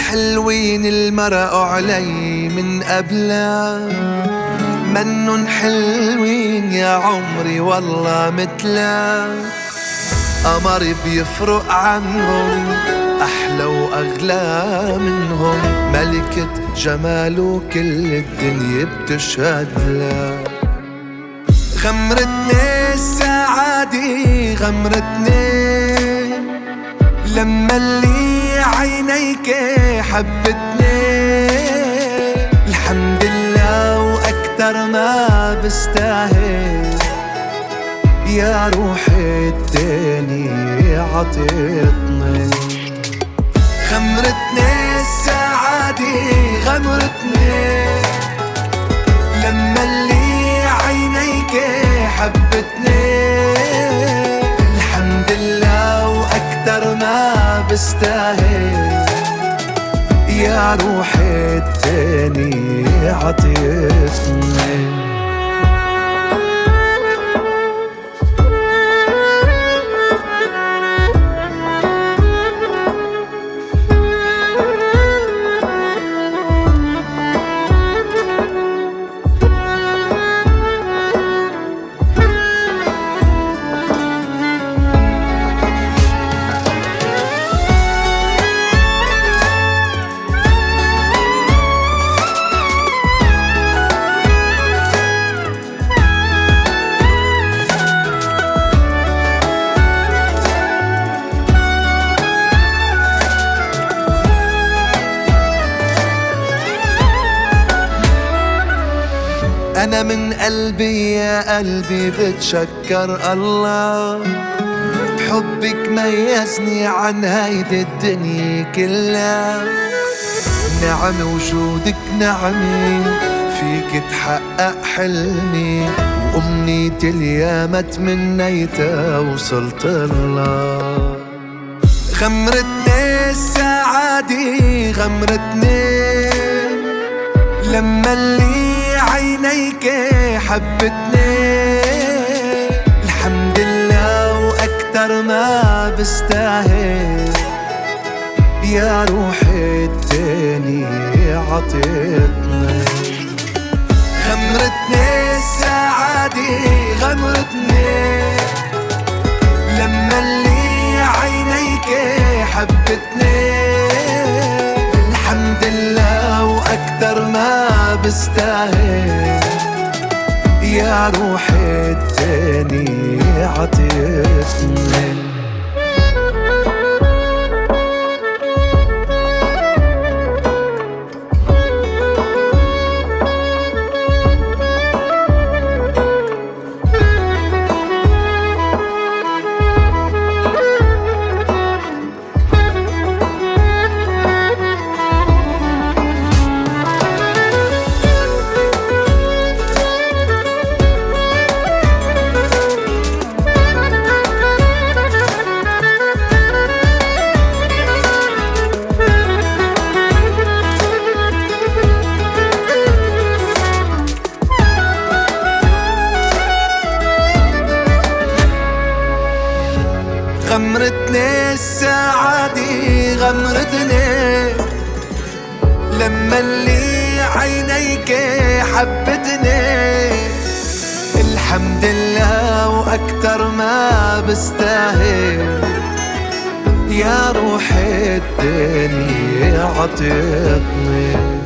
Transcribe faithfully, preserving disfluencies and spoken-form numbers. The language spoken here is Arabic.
حلوين المرقوا علي من قبلها، منن حلوين يا عمري والله متلا. قمر بيفرق عنهم، أحلى وأغلى منهم، ملكة جماله كل الدنيا بتشهد لها. غمرتني السعادة غمرتني لما اللي عينيك حبتني. الحمد لله وأكتر ما بستاهل، يا روحي التاني عطيتني. غمرتني السعادة غمرتني لما اللي عينيك حبتني. الحمد لله وأكتر ما بستاهل، يا روحي التاني عطيتني. أنا من قلبي يا قلبي بتشكر الله، بحبك ميزني عن هيدي الدنيا كلها. نعم وجودك نعمي، فيك تحقق حلمي، وأمنيتي الياما تمنيتها وصلت الله. غمرتني السعادة غمرتني لما اللي عينيك حبتني. الحمد لله وأكتر ما بستاهل، يا روحي التاني عطيتني. غمرتني السعادة غمرتني لما اللي عينيك حبتني. الحمد لله وأكتر ما بستاهل، يا روحي التاني عطيتني. غمرتني السعادة غمرتني لما اللي عينيك حبتني. الحمد لله وأكتر ما بستاهل، يا روحي الدنيا عطيتني.